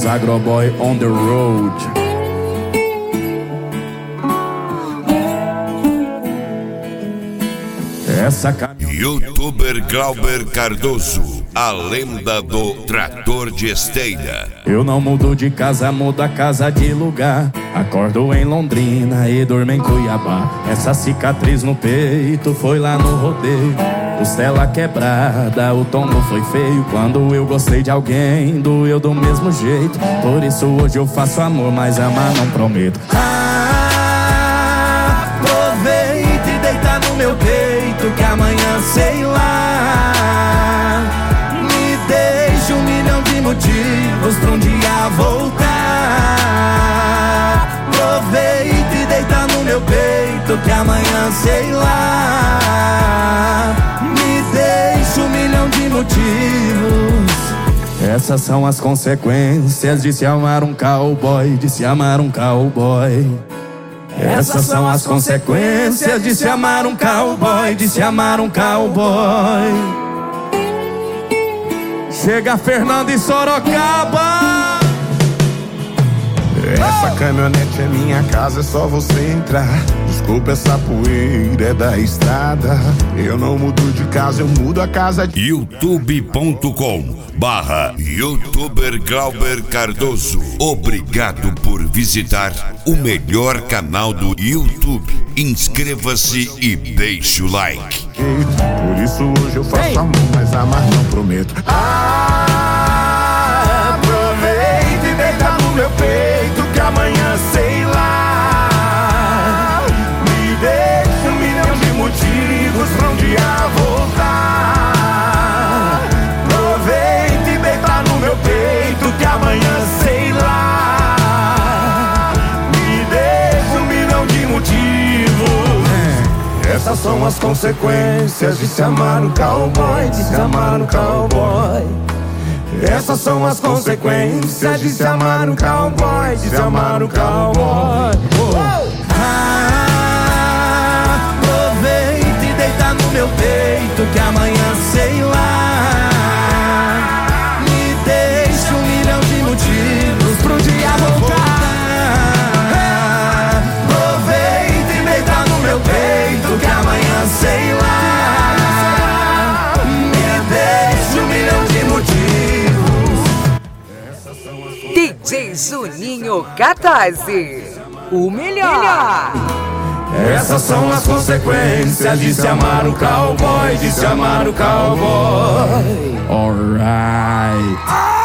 Agroboy on the road. Youtuber Glauber Cardoso, a lenda do trator de esteira. Eu não mudo de casa, mudo a casa de lugar. Acordo em Londrina e durmo em Cuiabá. Essa cicatriz no peito foi lá no rodeio. Costela quebrada, o tombo foi feio. Quando eu gostei de alguém, doeu do mesmo jeito. Por isso hoje eu faço amor, mas amar não prometo. Aproveita e deita no meu peito, que amanhã sei lá me deixa 1 milhão de motivos pra um dia voltar. Aproveita e deita no meu peito, que amanhã sei lá me deixa 1 milhão de motivos. Essas são as consequências de se amar um cowboy, de se amar um cowboy. Essas são as consequências de se amar um cowboy, de se amar um cowboy. Chega Fernando e Sorocaba. Essa caminhonete é minha casa, é só você entrar. Desculpa, essa poeira é da estrada. Eu não mudo de casa, eu mudo a casa de... youtube.com/youtuber Glauber Cardoso. Obrigado por visitar o melhor canal do YouTube. Inscreva-se e deixe o like. Por isso hoje eu faço amor, mas amar não prometo. Aproveita e deita no meu peito, que amanhã sei lá me deixa 1 milhão de motivos pra um dia voltar. Aproveita e deita no meu peito, que amanhã sei lá me deixa 1 milhão de motivos. Essas são as consequências de se amar um cowboy, de se amar um cowboy. Essas são as consequências de se amar um cowboy, de se amar um cowboy. Aproveita e deita no meu peito, que amanhã sei lá me deixa 1 milhão de motivos pro dia voltar. Aproveita e deita no meu peito, que amanhã sei lá me deixa 1 milhão de motivos. DJ Juninho Catarse, o melhor. Essas são as consequências de se amar o cowboy, de se amar o cowboy. Alright.